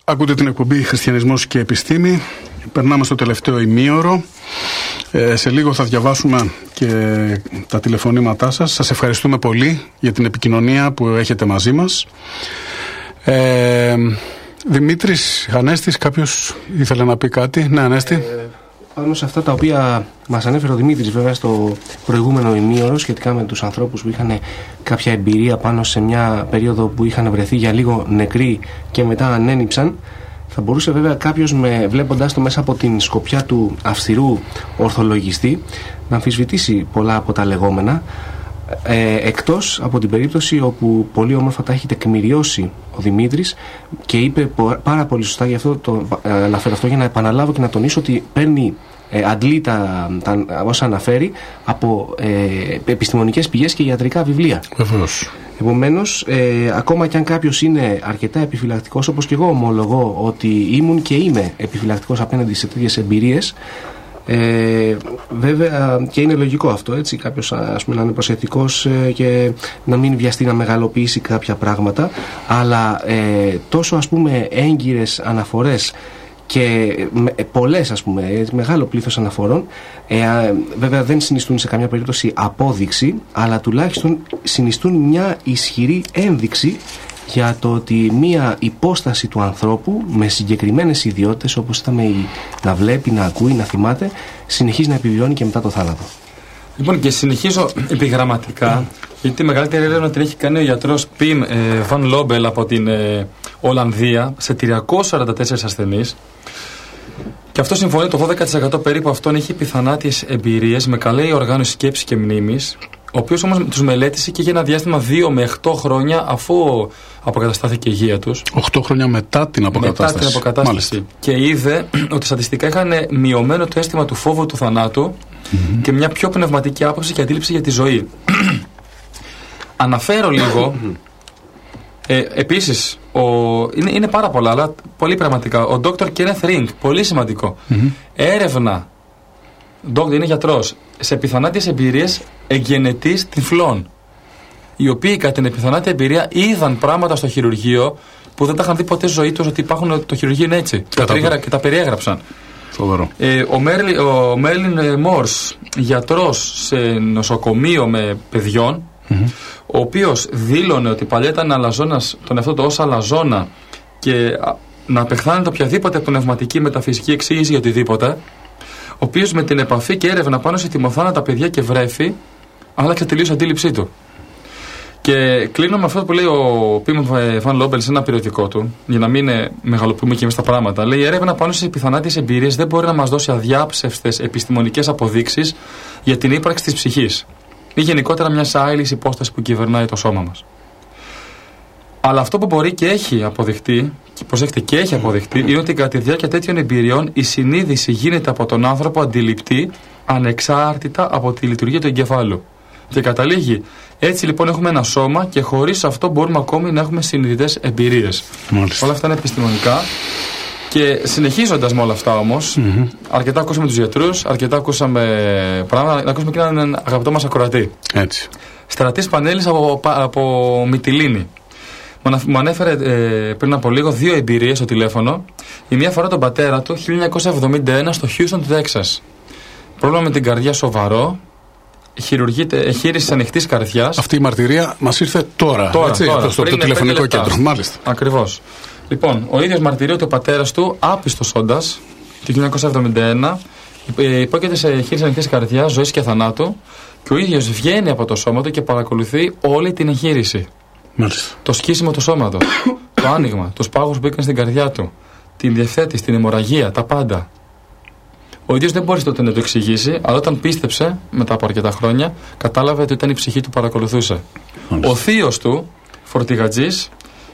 Ακούτε την εκπομπή Χριστιανισμός και Επιστήμη. Περνάμε στο τελευταίο ημίωρο. Σε λίγο θα διαβάσουμε και τα τηλεφωνήματά σας. Σας ευχαριστούμε πολύ για την επικοινωνία που έχετε μαζί μας. Δημήτρης, Ανέστης, κάποιος ήθελε να πει κάτι? Ναι, Ανέστη. Πάνω σε αυτά τα οποία μας ανέφερε ο Δημήτρης βέβαια στο προηγούμενο ημίωρο σχετικά με τους ανθρώπους που είχαν κάποια εμπειρία πάνω σε μια περίοδο που είχαν βρεθεί για λίγο νεκροί και μετά ανένυψαν, θα μπορούσε βέβαια κάποιος βλέποντας το μέσα από την σκοπιά του αυστηρού ορθολογιστή να αμφισβητήσει πολλά από τα λεγόμενα, εκτός από την περίπτωση όπου πολύ όμορφα τα έχει τεκμηριώσει ο Δημήτρης και είπε πάρα πολύ σωστά, γι' αυτό το αναφέρω αυτό για να επαναλάβω και να τονίσω ότι αντλεί όσα αναφέρει από επιστημονικές πηγές και ιατρικά βιβλία. Βεβαίως. Επομένως, ακόμα και αν κάποιος είναι αρκετά επιφυλακτικός, όπως και εγώ ομολογώ ότι ήμουν και είμαι επιφυλακτικός απέναντι σε τέτοιες εμπειρίες, βέβαια και είναι λογικό αυτό, έτσι, κάποιος να είναι προσεκτικός και να μην βιαστεί να μεγαλοποιήσει κάποια πράγματα, αλλά τόσο έγκυρες αναφορές και πολλές μεγάλο πλήθος αναφορών βέβαια δεν συνιστούν σε καμιά περίπτωση απόδειξη, αλλά τουλάχιστον συνιστούν μια ισχυρή ένδειξη για το ότι μια υπόσταση του ανθρώπου με συγκεκριμένες ιδιότητες, όπως ήταν να βλέπει, να ακούει, να θυμάται, συνεχίζει να επιβιώνει και μετά το θάνατο. Λοιπόν, και συνεχίζω επιγραμματικά, γιατί τη μεγαλύτερη έρευνα την έχει κάνει ο γιατρός Πιμ Βαν Λόμπελ από την Ολλανδία σε 344 ασθενείς. Και αυτό συμφωνεί, το 12% περίπου αυτών έχει πιθανάτιες εμπειρίες με καλή οργάνωση σκέψης και μνήμης, ο οποίος όμως τους μελέτησε και για ένα διάστημα 2 με 8 χρόνια αφού αποκαταστάθηκε η υγεία τους. 8 χρόνια μετά την αποκατάσταση. Μάλιστα. Και είδε ότι στατιστικά είχαν μειωμένο το αίσθημα του φόβου του θανάτου και μια πιο πνευματική άποψη και αντίληψη για τη ζωή. Αναφέρω λίγο. Επίσης, είναι πάρα πολλά, αλλά πολύ πραγματικά. Ο Dr. Kenneth Ring, πολύ σημαντικό. Έρευνα, είναι γιατρός, σε πιθανάτιες εμπειρίες εγγενετής τυφλών, οι οποίοι κατά την επιθανάτια εμπειρία είδαν πράγματα στο χειρουργείο που δεν τα είχαν δει ποτέ ζωή τους, ότι υπάρχουν, το χειρουργείο είναι έτσι, και τα περιέγραψαν. Ο Μέρλιν Μόρς, γιατρός σε νοσοκομείο με παιδιών, ο οποίος δήλωνε ότι παλιά ήταν αλαζόνας, τον εαυτό του ως αλαζόνα, και να απεχθάνεται οποιαδήποτε πνευματική μεταφυσική εξήγηση για οτιδήποτε, ο οποίος με την επαφή και έρευνα πάνω σε τιμοθάνατα παιδιά και βρέφη άλλαξε τελείως αντίληψή του. Και κλείνω με αυτό που λέει ο Πιμ Βαν Λόμπελ σε ένα περιοδικό του, για να μην μεγαλοποιούμε και εμείς τα πράγματα. Λέει: η έρευνα πάνω σε πιθανάτιες εμπειρίες δεν μπορεί να μας δώσει αδιάψευστες επιστημονικές αποδείξεις για την ύπαρξη της ψυχής ή γενικότερα μιας άειλης υπόστασης που κυβερνάει το σώμα μας. Αλλά αυτό που μπορεί και έχει αποδειχτεί, και προσέχετε, και έχει αποδειχτεί, είναι ότι κατά τη διάρκεια τέτοιων εμπειριών η συνείδηση γίνεται από τον άνθρωπο αντιληπτή ανεξάρτητα από τη λειτουργία του εγκεφάλου. Και καταλήγει. Έτσι λοιπόν έχουμε ένα σώμα και χωρίς αυτό μπορούμε ακόμη να έχουμε συνειδητές εμπειρίες. Όλα αυτά είναι επιστημονικά. Και συνεχίζοντας με όλα αυτά όμως, αρκετά ακούσαμε τους γιατρούς, αρκετά ακούσαμε πράγματα, να ακούσουμε και έναν αγαπητό μας ακροατή. Έτσι. Στρατής Πανέλης από Μυτιλήνη. Μου ανέφερε πριν από λίγο 2 εμπειρίες στο τηλέφωνο. Η μία φορά τον πατέρα του 1971 στο Houston του Τέξας. Πρόβλημα με την καρδιά σοβαρό. Χείριση ανοιχτής καρδιάς. Αυτή η μαρτυρία μας ήρθε τώρα έτσι, στο τηλεφωνικό κέντρο. Μάλιστα. Ακριβώς. Λοιπόν, ο ίδιος μαρτυρεί του πατέρας του, άπιστος όντας, το 1971, υπόκειται σε χείριση ανοιχτής καρδιάς, ζωής και θανάτου, και ο ίδιος βγαίνει από το σώμα του και παρακολουθεί όλη την εγχείρηση. Μάλιστα. Το σκίσιμο του σώματος, το άνοιγμα, τους πάγους που έκανε στην καρδιά του, την διευθέτηση, την αιμορραγία, τα πάντα. Ο ίδιος δεν μπορεί τότε να το εξηγήσει, αλλά όταν πίστεψε, μετά από αρκετά χρόνια, κατάλαβε ότι ήταν η ψυχή του παρακολουθούσε. Μάλιστα. Ο θείος του, φορτηγατζής,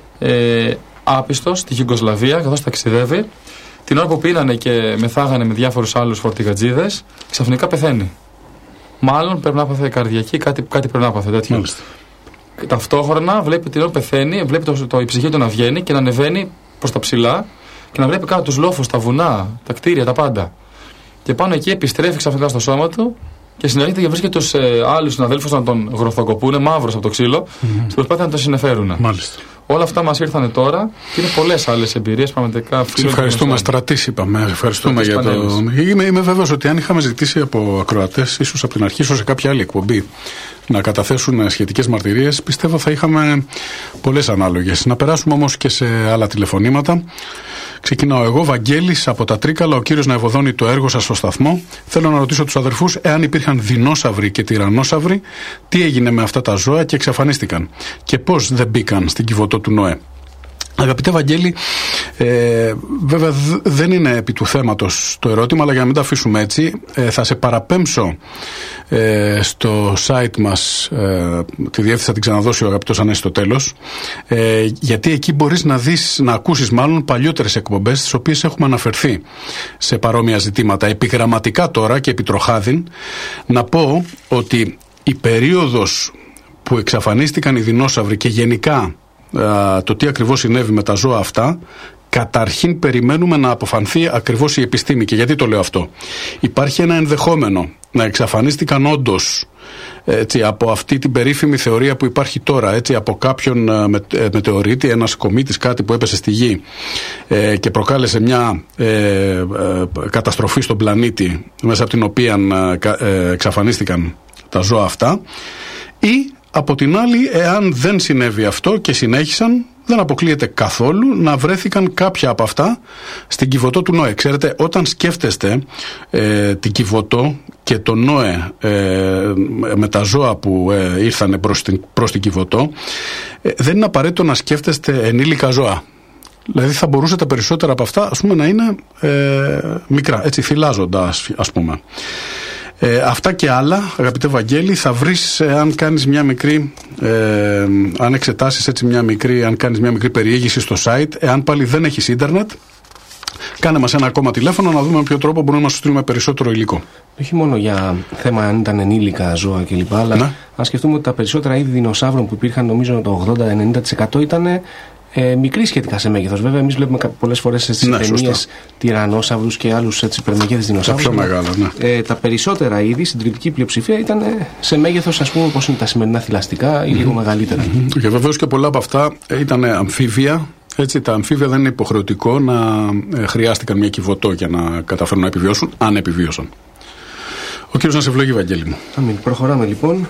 άπιστος στη Γιουγκοσλαβία, καθώς ταξιδεύει, την ώρα που πίνανε και μεθάγανε με διάφορους άλλους φορτηγατζίδες, ξαφνικά πεθαίνει. Μάλλον πρέπει να πάθει καρδιακή, κάτι πρέπει να πάθει τέτοιο. Μάλιστα. Ταυτόχρονα βλέπει την ώρα που πεθαίνει, βλέπει η ψυχή του να βγαίνει και να ανεβαίνει προς τα ψηλά και να βλέπει κάτω τους λόφους, τα βουνά, τα κτίρια, τα πάντα. Και πάνω εκεί επιστρέφει ξαφνικά στο σώμα του και συνεχίζει και βρίσκεται τους άλλους συναδέλφους να τον γροθοκοπούνε, μαύρος από το ξύλο, στην προσπάθεια να τον συνεφέρουν. Μάλιστα. Όλα αυτά μας ήρθανε τώρα και είναι πολλές άλλες εμπειρίες πραγματικά. Σε ευχαριστούμε, Στρατής, είπαμε. Ευχαριστούμε για το. Είμαι βέβαιος ότι αν είχαμε ζητήσει από ακροατές, ίσως από την αρχή, ίσως σε κάποια άλλη εκπομπή, να καταθέσουν σχετικές μαρτυρίες, πιστεύω θα είχαμε πολλές ανάλογες. Να περάσουμε όμως και σε άλλα τηλεφωνήματα. Ξεκινάω εγώ, Βαγγέλης από τα Τρίκαλα. Ο κύριος να ευωδώνει το έργο σας στο σταθμό. Θέλω να ρωτήσω τους αδερφούς εάν υπήρχαν δεινόσαυροι και τυραννόσαυροι, τι έγινε με αυτά τα ζώα και εξαφανίστηκαν και πώς δεν μπήκαν στην Κιβωτό του Νοέ. Αγαπητέ Βαγγέλη, βέβαια δεν είναι επί του θέματος το ερώτημα, αλλά για να μην το αφήσουμε έτσι, θα σε παραπέμψω στο site μας, τη διεύθυνση θα την ξαναδώσει ο αγαπητός Ανέσης στο τέλος, γιατί εκεί μπορείς να ακούσεις μάλλον παλιότερες εκπομπές, στις οποίες έχουμε αναφερθεί σε παρόμοια ζητήματα. Επιγραμματικά τώρα και επιτροχάδιν, να πω ότι η περίοδος που εξαφανίστηκαν οι δεινόσαυροι και γενικά το τι ακριβώς συνέβη με τα ζώα αυτά, καταρχήν περιμένουμε να αποφανθεί ακριβώς η επιστήμη. Και γιατί το λέω αυτό? Υπάρχει ένα ενδεχόμενο να εξαφανίστηκαν όντως, έτσι, από αυτή την περίφημη θεωρία που υπάρχει τώρα, έτσι, από κάποιον μετεωρίτη, ένας κομήτης, κάτι που έπεσε στη γη και προκάλεσε μια καταστροφή στον πλανήτη, μέσα από την οποία εξαφανίστηκαν τα ζώα αυτά, ή από την άλλη, εάν δεν συνέβη αυτό και συνέχισαν, δεν αποκλείεται καθόλου να βρέθηκαν κάποια από αυτά στην Κιβωτό του Νοέ. Ξέρετε, όταν σκέφτεστε την Κιβωτό και τον Νοέ με τα ζώα που ήρθαν προς την Κιβωτό, δεν είναι απαραίτητο να σκέφτεστε ενήλικα ζώα. Δηλαδή θα μπορούσε τα περισσότερα από αυτά, ας πούμε, να είναι μικρά, έτσι, θυλάζοντα, ας πούμε. Αυτά και άλλα, αγαπητέ Βαγγέλη, θα βρεις αν κάνεις μια μικρή, αν εξετάσεις έτσι αν κάνεις μια μικρή περιήγηση στο site. Εάν πάλι δεν έχεις ίντερνετ, κάνε μας ένα ακόμα τηλέφωνο να δούμε με ποιο τρόπο μπορούμε να σου στείλουμε περισσότερο υλικό. Όχι μόνο για θέμα αν ήταν ενήλικα ζώα κλπ. Αλλά ναι, αν σκεφτούμε ότι τα περισσότερα είδη δεινοσαύρων που υπήρχαν, νομίζω το 80-90% ήταν μικρή σχετικά σε μέγεθος. Βέβαια, εμείς βλέπουμε πολλές φορές στις ταινίες τυραννόσαυρους και άλλους υπερμεγέθης δεινοσαύρους. Τα πιο μεγάλα, ναι. Τα περισσότερα είδη, συντριπτική πλειοψηφία, ήταν σε μέγεθος, ας πούμε, όπως είναι τα σημερινά θηλαστικά ή λίγο μεγαλύτερα. Και βεβαίως και πολλά από αυτά ήταν αμφίβια. Έτσι, τα αμφίβια δεν είναι υποχρεωτικό να χρειάστηκαν μια Κιβωτό για να καταφέρουν να επιβιώσουν, αν επιβίωσαν. Ο κύριος να σε ευλογεί, Βαγγέλη μου. Αμήν. Προχωράμε λοιπόν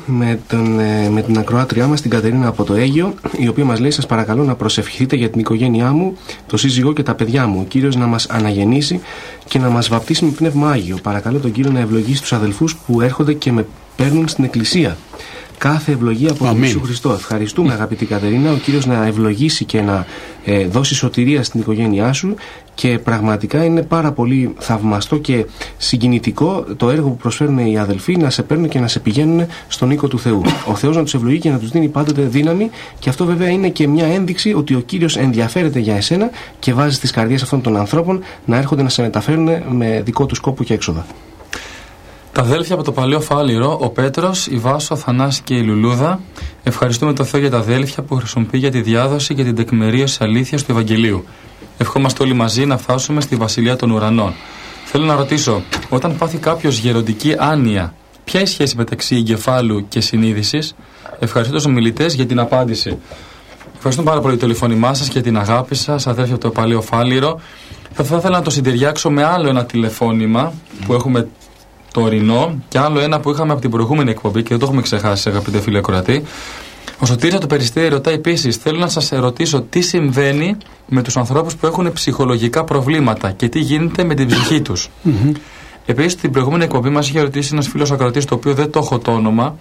με την ακροάτριά μας, την Κατερίνα από το Αίγιο, η οποία μας λέει: σας παρακαλώ να προσευχηθείτε για την οικογένειά μου, το σύζυγό και τα παιδιά μου. Ο Κύριος να μας αναγεννήσει και να μας βαπτίσει με πνεύμα Άγιο. Παρακαλώ τον Κύριο να ευλογήσει τους αδελφούς που έρχονται και με παίρνουν στην εκκλησία. Κάθε ευλογία από τον Ιησού Χριστό. Ευχαριστούμε, αγαπητή Κατερίνα. Ο Κύριος να ευλογήσει και να δώσει σωτηρία στην οικογένειά σου. Και πραγματικά είναι πάρα πολύ θαυμαστό και συγκινητικό το έργο που προσφέρουν οι αδελφοί, να σε παίρνουν και να σε πηγαίνουν στον οίκο του Θεού. Ο Θεός να τους ευλογεί και να τους δίνει πάντοτε δύναμη. Και αυτό βέβαια είναι και μια ένδειξη ότι ο Κύριος ενδιαφέρεται για εσένα και βάζει στις καρδιές αυτών των ανθρώπων να έρχονται να σε μεταφέρουν με δικό του σκόπο και έξοδα. Τα αδέλφια από το Παλαιό Φάληρο, ο Πέτρος, η Βάσο, ο Αθανάσης και η Λουλούδα, ευχαριστούμε τον Θεό για τα αδέλφια που χρησιμοποιεί για τη διάδοση και την τεκμηρίωση αλήθειας του Ευαγγελίου. Ευχόμαστε όλοι μαζί να φτάσουμε στη Βασιλεία των Ουρανών. Θέλω να ρωτήσω, όταν πάθει κάποιος γεροντική άνοια, ποια είναι η σχέση μεταξύ εγκεφάλου και συνείδησης? Ευχαριστώ τους ομιλητές για την απάντηση. Ευχαριστούμε πάρα πολύ το τηλεφώνημά σας και την αγάπη σας, αδέλφια από το Παλαιό Φάληρο. Θα ήθελα να το συντεριάξω με άλλο ένα τηλεφώνημα που έχουμε τωρινό και άλλο ένα που είχαμε από την προηγούμενη εκπομπή και δεν το έχουμε ξεχάσει, αγαπητέ φίλε ακροατή. Ο Σωτήρης από το Περιστέρι ρωτάει επίσης: θέλω να σας ρωτήσω τι συμβαίνει με τους ανθρώπους που έχουν ψυχολογικά προβλήματα και τι γίνεται με την ψυχή τους. Επίσης, την προηγούμενη εκπομπή μας είχε ρωτήσει ένας φίλος ακροατής, το οποίο δεν το έχω το όνομα,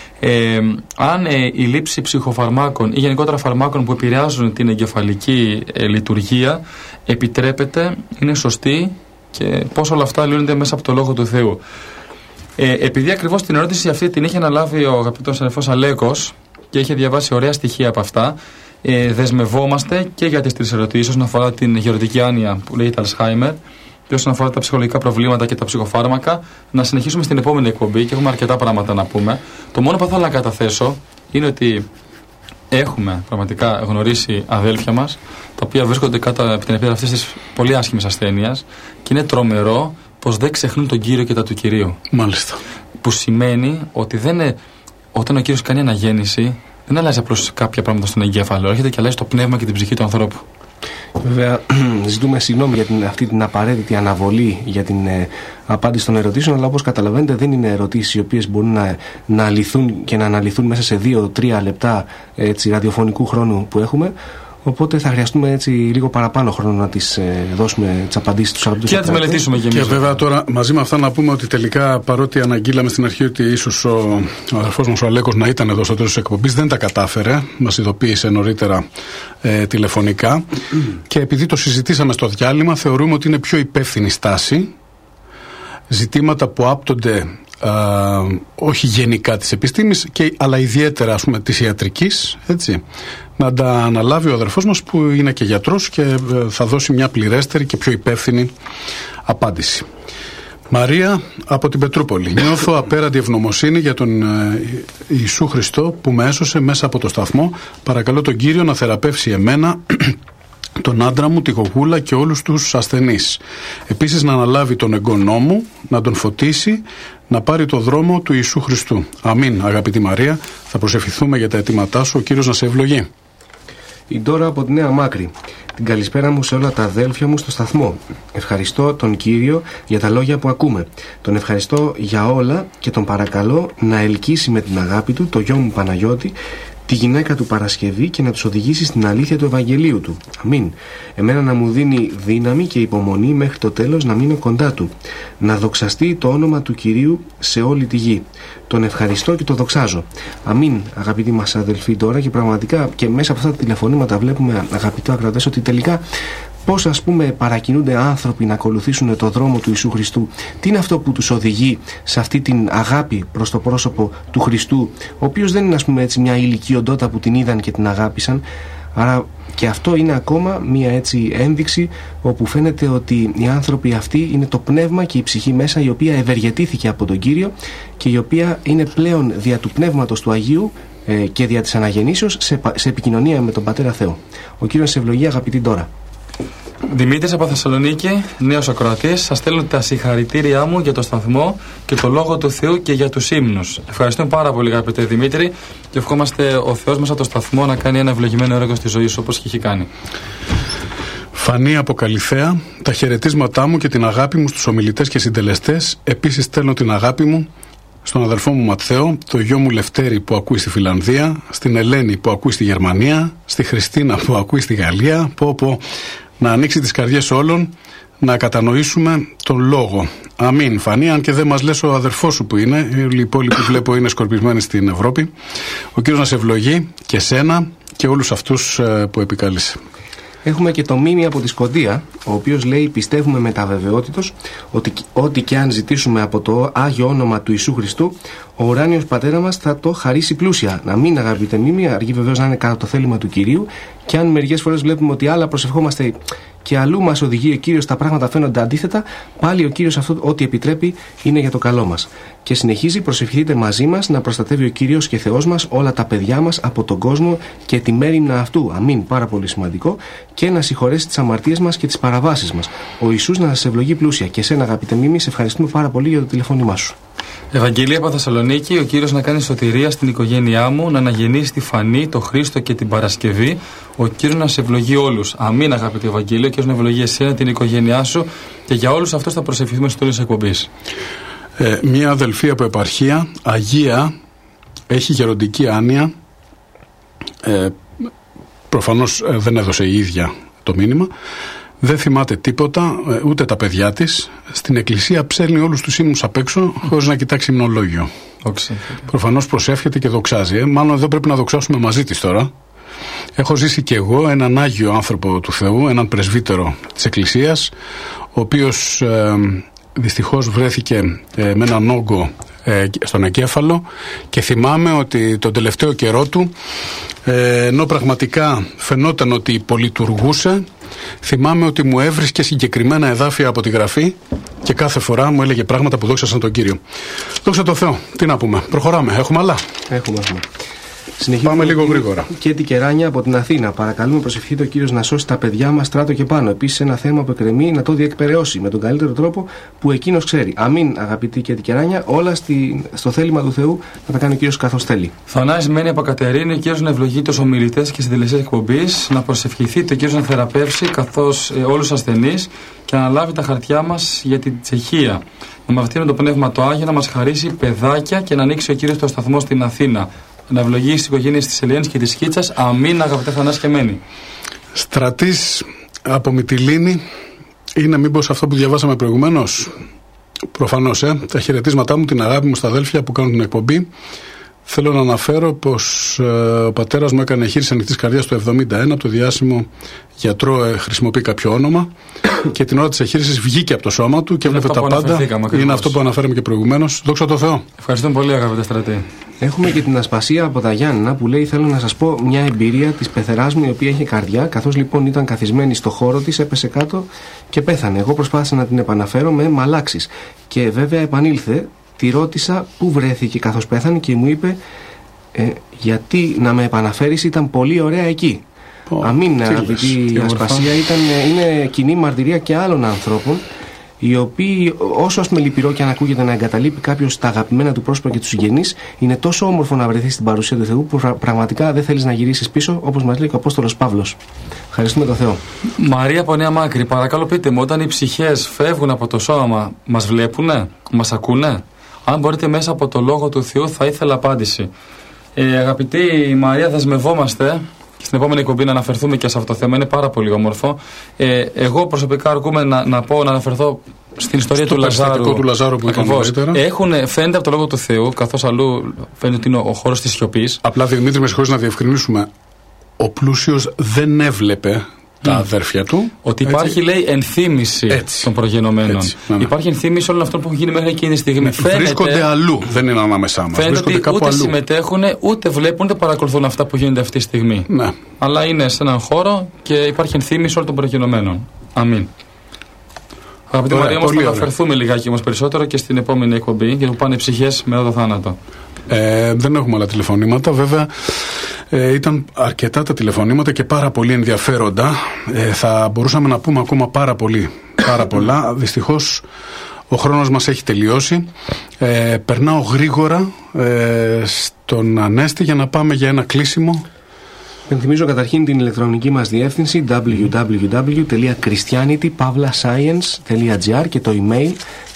αν η λήψη ψυχοφαρμάκων ή γενικότερα φαρμάκων που επηρεάζουν την εγκεφαλική λειτουργία επιτρέπεται, είναι σωστή και πώς όλα αυτά λύνονται μέσα από το Λόγο του Θεού. Επειδή ακριβώς την ερώτηση αυτή την είχε αναλάβει ο αγαπητός αδελφός Αλέκος και είχε διαβάσει ωραία στοιχεία από αυτά, δεσμευόμαστε και για τις τρεις ερωτήσεις όσον αφορά την γεροντική άνοια που λέγεται Alzheimer και όσον αφορά τα ψυχολογικά προβλήματα και τα ψυχοφάρμακα, να συνεχίσουμε στην επόμενη εκπομπή και έχουμε αρκετά πράγματα να πούμε. Το μόνο που θέλω να καταθέσω είναι ότι έχουμε πραγματικά γνωρίσει αδέλφια μας τα οποία βρίσκονται κάτω από την επίδρα αυτής της πολύ άσχημης ασθένειας και είναι τρομερό πως δεν ξεχνούν τον Κύριο και τα του Κυρίου. Μάλιστα. Που σημαίνει ότι όταν ο Κύριος κάνει αναγέννηση, δεν αλλάζει απλώς κάποια πράγματα στον εγκέφαλο, έρχεται και αλλάζει το πνεύμα και την ψυχή του ανθρώπου. Βέβαια, ζητούμε συγγνώμη για αυτή την απαραίτητη αναβολή για την απάντηση των ερωτήσεων, αλλά όπως καταλαβαίνετε δεν είναι ερωτήσεις οι οποίες μπορούν να λυθούν και να αναλυθούν μέσα σε 2-3 λεπτά ραδιοφωνικού χρόνου που έχουμε. Οπότε θα χρειαστούμε λίγο παραπάνω χρόνο να τις δώσουμε τις απαντήσεις τους αγαπητούς. Και να τις μελετήσουμε και εμείς. Και βέβαια τώρα μαζί με αυτά να πούμε ότι τελικά, παρότι αναγγείλαμε στην αρχή ότι ίσως ο αδερφός μας ο Αλέκος να ήταν εδώ στο τέλος της εκπομπής, δεν τα κατάφερε. Μας ειδοποίησε νωρίτερα τηλεφωνικά. Και επειδή το συζητήσαμε στο διάλειμμα, θεωρούμε ότι είναι πιο υπεύθυνη στάση. Ζητήματα που άπτονται όχι γενικά της επιστήμης, αλλά ιδιαίτερα της ιατρικής, έτσι, να τα αναλάβει ο αδερφός μας που είναι και γιατρός και θα δώσει μια πληρέστερη και πιο υπεύθυνη απάντηση. Μαρία από την Πετρούπολη. Νιώθω απέραντη ευγνωμοσύνη για τον Ιησού Χριστό που με έσωσε μέσα από το σταθμό. Παρακαλώ τον Κύριο να θεραπεύσει εμένα, τον άντρα μου, τη γογούλα και όλους τους ασθενείς. Επίσης να αναλάβει τον εγγονό μου, να τον φωτίσει, να πάρει το δρόμο του Ιησού Χριστού. Αμήν, αγαπητή Μαρία, θα προσευχηθούμε για τα αιτήματά σου, ο Κύριος να σε ευλογεί. Η Ντόρα από τη Νέα Μάκρη. Την καλησπέρα μου σε όλα τα αδέλφια μου στο σταθμό. Ευχαριστώ τον Κύριο για τα λόγια που ακούμε. Τον ευχαριστώ για όλα και τον παρακαλώ να ελκύσει με την αγάπη του το γιο μου Παναγιώτη, τη γυναίκα του Παρασκευή και να τους οδηγήσει στην αλήθεια του Ευαγγελίου του. Αμήν. Εμένα να μου δίνει δύναμη και υπομονή μέχρι το τέλος να μείνω κοντά του. Να δοξαστεί το όνομα του Κυρίου σε όλη τη γη. Τον ευχαριστώ και το δοξάζω. Αμήν, αγαπητοί μας αδελφοί τώρα, και πραγματικά και μέσα από αυτά τα τηλεφωνήματα βλέπουμε, αγαπητοί ακροατές, ότι τελικά πώς παρακινούνται άνθρωποι να ακολουθήσουν το δρόμο του Ιησού Χριστού. Τι είναι αυτό που τους οδηγεί σε αυτή την αγάπη προς το πρόσωπο του Χριστού, ο οποίος δεν είναι μια ηλική οντότητα που την είδαν και την αγάπησαν. Άρα και αυτό είναι ακόμα μια ένδειξη όπου φαίνεται ότι οι άνθρωποι αυτοί είναι το πνεύμα και η ψυχή μέσα, η οποία ευεργετήθηκε από τον Κύριο και η οποία είναι πλέον δια του πνεύματος του Αγίου και δια της αναγεννήσεως σε επικοινωνία με τον Πατέρα Θεό. Ο Κύριος σε ευλογεί, αγαπητή Ντόρα. Δημήτρης από Θεσσαλονίκη, νέος ακροατής. Σας στέλνω τα συγχαρητήριά μου για το σταθμό και το Λόγο του Θεού και για τους ύμνους. Ευχαριστούμε πάρα πολύ, αγαπητέ Δημήτρη, και ευχόμαστε ο Θεός μέσα από το σταθμό να κάνει ένα ευλογημένο έργο στη ζωή σου όπως και έχει κάνει. Φανή από Καλυθέα, τα χαιρετίσματά μου και την αγάπη μου στους ομιλητές και συντελεστές. Επίσης στέλνω την αγάπη μου στον αδερφό μου Ματθαίο, το γιο μου Λευτέρη που ακούει στη Φιλανδία, στην Ελένη που ακούει στη Γερμανία, στη Χριστίνα που ακούει στη Γαλλία. Να ανοίξει τις καρδιές όλων, να κατανοήσουμε τον Λόγο. Αμήν. Φανή, αν και δεν μας λες ο αδερφός σου που είναι, οι υπόλοιποι βλέπω είναι σκορπισμένοι στην Ευρώπη. Ο Κύριος να σε ευλογεί και σένα και όλους αυτούς που επικάλεσε. Έχουμε και το Μίμη από τη Σκωτία, ο οποίος λέει: πιστεύουμε με τα βεβαιότητος ότι ό,τι και αν ζητήσουμε από το Άγιο όνομα του Ιησού Χριστού, ο ουράνιος Πατέρα μας θα το χαρίσει πλούσια. Να μην, αγαπητέ Μίμη, αρκεί βεβαίως να είναι κατά το θέλημα του Κυρίου, και αν μερικές φορές βλέπουμε ότι άλλα προσευχόμαστε και αλλού μας οδηγεί ο Κύριος, τα πράγματα φαίνονται αντίθετα, πάλι ο Κύριος αυτό ό,τι επιτρέπει είναι για το καλό μας. Και συνεχίζει: προσευχηθείτε μαζί μας να προστατεύει ο Κύριος και Θεός μας όλα τα παιδιά μας από τον κόσμο και τη μέριμνα αυτού. Αμήν. Πάρα πολύ σημαντικό. Και να συγχωρέσει τις αμαρτίες μας και τις παραβάσεις μας. Ο Ιησούς να σας ευλογεί πλούσια. Και εσένα, αγαπητέ Μίμη, σε ευχαριστούμε πάρα πολύ για το τηλεφώνημά σου. Ευαγγελία από Θεσσαλονίκη, ο Κύριος να κάνει σωτηρία στην οικογένειά μου, να αναγεννήσει τη Φανή, το Χρήστο και την Παρασκευή. Ο Κύριος να σε ευλογεί όλους. Αμήν, αγαπητή Ευαγγελία. Ο Κύριος να ευλογεί εσένα, την οικογένειά σου, και για όλους αυτούς θα προσευχηθούμε στο τέλος της εκπομπής. Μία αδελφή από επαρχία, Αγία, έχει γεροντική άνοια. Προφανώς δεν έδωσε η ίδια το μήνυμα. Δεν θυμάται τίποτα, ούτε τα παιδιά της. Στην εκκλησία ψέλνει όλους τους ύμνους απ' έξω, χωρίς να κοιτάξει υμνολόγιο. Προφανώς προσεύχεται και δοξάζει. Μάλλον εδώ πρέπει να δοξάσουμε μαζί της τώρα. Έχω ζήσει και εγώ έναν Άγιο άνθρωπο του Θεού, έναν πρεσβύτερο της εκκλησίας, ο οποίος δυστυχώς βρέθηκε με έναν όγκο στον εγκέφαλο, και θυμάμαι ότι τον τελευταίο καιρό του, ενώ πραγματικά φαινόταν ότι πολυτουργούσε, θυμάμαι ότι μου έβρισκε συγκεκριμένα εδάφια από τη Γραφή και κάθε φορά μου έλεγε πράγματα που δόξασαν τον Κύριο. Δόξα τω Θεώ. Τι να πούμε. Προχωράμε. Έχουμε άλλα. Έχουμε. Πάμε λίγο γρήγορα. Κέτη Κεράνια από την Αθήνα. Παρακαλούμε, προσευχείτε ο Κύριος να σώσει τα παιδιά μας στράτο και πάνω. Επίσης, ένα θέμα που εκκρεμεί να το διεκπεραιώσει με τον καλύτερο τρόπο που εκείνος ξέρει. Αμήν, αγαπητή Κέτη Κεράνια, όλα στο θέλημα του Θεού να τα κάνει ο Κύριος καθώς θέλει. Θανάσης Μένη από Κατερίνη, ο Κύριος να ευλογεί τους ομιλητές και συντελεστές εκπομπής, να προσευχηθείτε ο Κύριος να θεραπεύσει καθώς όλους τους ασθενείς και να λάβει τα χαρτιά μας για την Τσεχία. Να μας το Πνεύμα το Άγιο, να μας χαρίσει παιδάκια και να ανοίξει ο Κύριος το σταθμό στην Αθήνα. Να ευλογήσει τις οικογένειες της Ελένης και της Χίτσας. Αμήν, αγαπητέ Θανάση και Μένη. Στρατής από Μυτιλήνη. Είναι μήπως αυτό που διαβάσαμε προηγουμένως? Προφανώς, τα χαιρετίσματά μου, την αγάπη μου στα αδέλφια που κάνουν την εκπομπή. Θέλω να αναφέρω πως ο πατέρας μου έκανε εγχείρηση ανοιχτής καρδιάς το 1971. Το διάσημο γιατρό χρησιμοποιεί κάποιο όνομα και την ώρα της εγχείρησης βγήκε από το σώμα του και έβλεπε τα πάντα. Είναι αυτό που αναφέραμε και προηγουμένως. Δόξα τω Θεώ. Ευχαριστούμε πολύ, αγαπητέ Στρατή. Έχουμε και την Ασπασία από τα Γιάννενα που λέει: θέλω να σας πω μια εμπειρία της πεθεράς μου, η οποία είχε καρδιά. Καθώς λοιπόν ήταν καθισμένη στο χώρο της, έπεσε κάτω και πέθανε. Εγώ προσπάθησα να την επαναφέρω με μαλάξεις και βέβαια επανήλθε. Τη ρώτησα πού βρέθηκε καθώς πέθανε και μου είπε γιατί να με επαναφέρεις, ήταν πολύ ωραία εκεί. Αμήν, αγαπητή Ασπασία. Είναι κοινή μαρτυρία και άλλων ανθρώπων, οι οποίοι, όσο λυπηρό και αν ακούγεται να εγκαταλείπει κάποιος τα αγαπημένα του πρόσωπα και τους συγγενείς, είναι τόσο όμορφο να βρεθείς στην παρουσία του Θεού που πραγματικά δεν θέλεις να γυρίσεις πίσω, όπως μας λέει και ο Απόστολος Παύλος. Ευχαριστούμε τον Θεό. Μαρία από Νέα Μάκρη, παρακαλώ πείτε μου, όταν οι ψυχές φεύγουν από το σώμα, μας βλέπουνε, μας ακούνε? Αν μπορείτε μέσα από το λόγο του Θεού, θα ήθελα απάντηση. Αγαπητή Μαρία, δεσμευόμαστε και στην επόμενη εκπομπή να αναφερθούμε και σε αυτό το θέμα. Είναι πάρα πολύ όμορφο. Εγώ προσωπικά αρκούμε να αναφερθώ στην ιστορία του Λαζάρου που ήταν νωρίτερα. Φαίνεται από το λόγο του Θεού, καθώς αλλού φαίνεται ότι είναι ο χώρος της σιωπής. Απλά, Δημήτρη, με συγχωρείς να διευκρινίσουμε. Ο πλούσιος δεν έβλεπε τα αδέρφια του. Ότι υπάρχει, λέει, ενθύμηση των προγενωμένων. Υπάρχει ενθύμηση όλων αυτών που έχουν γίνει μέχρι εκείνη τη στιγμή. Βρίσκονται αλλού, δεν είναι ανάμεσά μας. Φαίνεται ότι ούτε συμμετέχουν, ούτε βλέπουν, ούτε παρακολουθούν αυτά που γίνονται αυτή τη στιγμή. Ναι. Αλλά είναι σε έναν χώρο και υπάρχει ενθύμηση όλων των προγενωμένων. Αμήν. Αγαπητή Μαρία, όμως θα αναφερθούμε λιγάκι όμως περισσότερο και στην επόμενη εκπομπή, γιατί που πάνε οι ψυχές μετά το θάνατο. Δεν έχουμε άλλα τηλεφωνήματα. Βέβαια, ήταν αρκετά τα τηλεφωνήματα και πάρα πολύ ενδιαφέροντα. Θα μπορούσαμε να πούμε ακόμα πάρα πολλά. Δυστυχώς ο χρόνος μας έχει τελειώσει. Περνάω γρήγορα στον Ανέστη για να πάμε για ένα κλείσιμο. Ενθυμίζω καταρχήν την ηλεκτρονική μας διεύθυνση www.christianity.science.gr και το email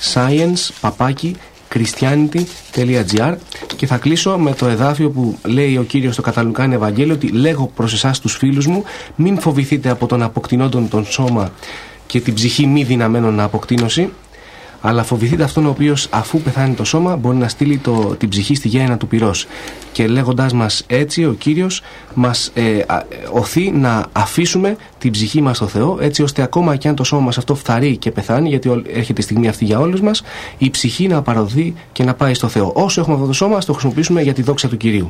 science@christianity.gr. Και θα κλείσω με το εδάφιο που λέει ο Κύριος στο Καταλουκάν Ευαγγέλιο, ότι λέγω προς εσάς τους φίλους μου, μην φοβηθείτε από τον αποκτηνόντων τον σώμα και την ψυχή μη δυναμένων αποκτήνωση, αλλά φοβηθείτε αυτόν ο οποίος αφού πεθάνει το σώμα μπορεί να στείλει την ψυχή στη γέεννα του πυρός. Και λέγοντας μας έτσι, ο Κύριος μας οθεί να αφήσουμε την ψυχή μας στο Θεό, έτσι ώστε ακόμα και αν το σώμα μας αυτό φθαρεί και πεθάνει, γιατί έρχεται η στιγμή αυτή για όλους μας, η ψυχή να παραδοθεί και να πάει στο Θεό. Όσο έχουμε αυτό το σώμα, ας το χρησιμοποιήσουμε για τη δόξα του Κυρίου.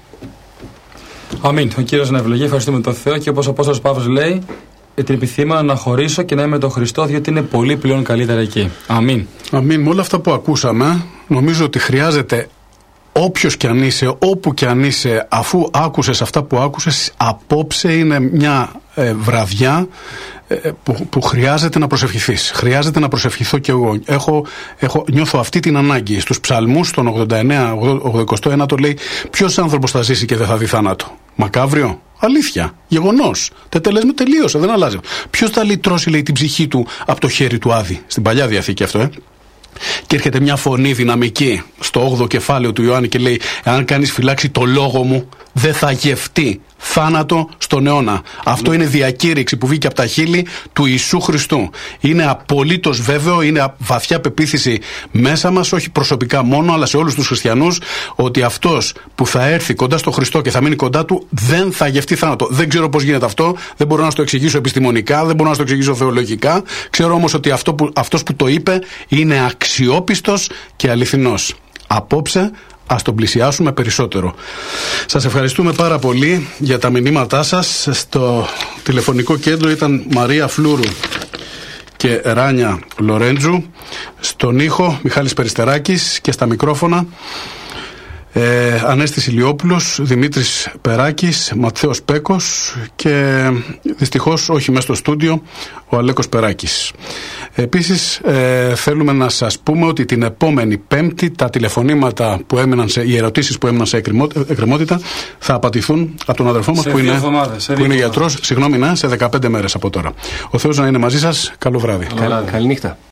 Αμήν. Ο Κύριος να ευλογεί, ευχαριστούμε τον Θεό και όπως ο Απόστολος Παύλος λέει, την επιθύμηνα να χωρίσω και να είμαι με τον Χριστό, διότι είναι πολύ πλέον καλύτερα εκεί. Αμήν. Αμήν. Με όλα αυτά που ακούσαμε, νομίζω ότι χρειάζεται όποιος κι αν είσαι, όπου κι αν είσαι, αφού άκουσες αυτά που άκουσες, απόψε είναι μια βραδιά που χρειάζεται να προσευχηθείς. Χρειάζεται να προσευχηθώ κι εγώ. Νιώθω αυτή την ανάγκη. Στους ψαλμούς, τον 89-81 το λέει, ποιος άνθρωπος θα ζήσει και δεν θα δει θάνατο? Μακάβριο? Αλήθεια. Γεγονός. Τελείωσε, δεν αλλάζει. Ποιος θα λυτρώσει, λέει, την ψυχή του από το χέρι του Άδη? Στην Παλιά Διαθήκη αυτό, Και έρχεται μια φωνή δυναμική στο 8ο κεφάλαιο του Ιωάννη και λέει: αν κανείς φυλάξει το λόγο μου, δεν θα γευτεί θάνατο στον αιώνα. Αυτό είναι διακήρυξη που βγήκε από τα χείλη του Ιησού Χριστού. Είναι απολύτως βέβαιο, είναι βαθιά πεποίθηση μέσα μας, όχι προσωπικά μόνο, αλλά σε όλους τους χριστιανούς, ότι αυτός που θα έρθει κοντά στο Χριστό και θα μείνει κοντά του, δεν θα γευτεί θάνατο. Δεν ξέρω πώς γίνεται αυτό, δεν μπορώ να στο εξηγήσω επιστημονικά, δεν μπορώ να στο εξηγήσω θεολογικά. Ξέρω όμως ότι αυτός που το είπε είναι αξιόπιστος και αληθινός. Απόψε ας τον πλησιάσουμε περισσότερο. Σας ευχαριστούμε πάρα πολύ για τα μηνύματά σας. Στο τηλεφωνικό κέντρο ήταν Μαρία Φλούρου και Ράνια Λορέντζου. Στον ήχο Μιχάλης Περιστεράκης και στα μικρόφωνα Ανέστης Ηλιόπουλος, Δημήτρης Περάκης, Ματθαίος Πέκος και δυστυχώς όχι μέσα στο στούντιο ο Αλέκος Περάκης. Επίσης θέλουμε να σας πούμε ότι την επόμενη Πέμπτη τα τηλεφωνήματα που έμειναν οι ερωτήσεις που έμειναν σε εκκρεμότητα θα απαντηθούν από τον αδερφό μας που είναι γιατρός, σε 15 μέρες από τώρα. Ο Θεός να είναι μαζί σας. Καλό βράδυ. Καληνύχτα.